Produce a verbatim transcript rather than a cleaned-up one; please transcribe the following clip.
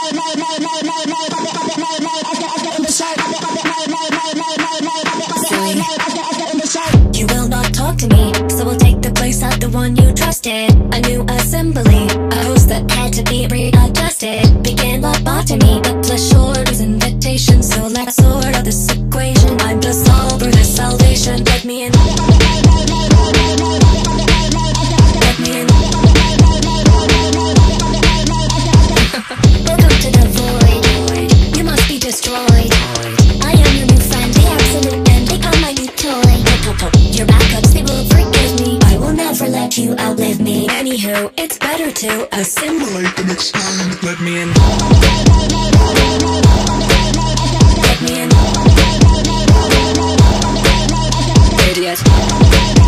You will not talk to me, so I'll take the place of the one you trusted. A new assembly, a host that had to be readjusted. Began lobotomy, but plus short was invitation. So let's sort out this equation. I'm just all for this salvation. Let me in. Let me in. Welcome to the void. You must be destroyed. I am your new friend, the absolute end. Become my new toy. Your backups, they will forgive me. I will never let you outlive me. Anywho, it's better to assimilate than explain. Let me in. Let me in. Idiot.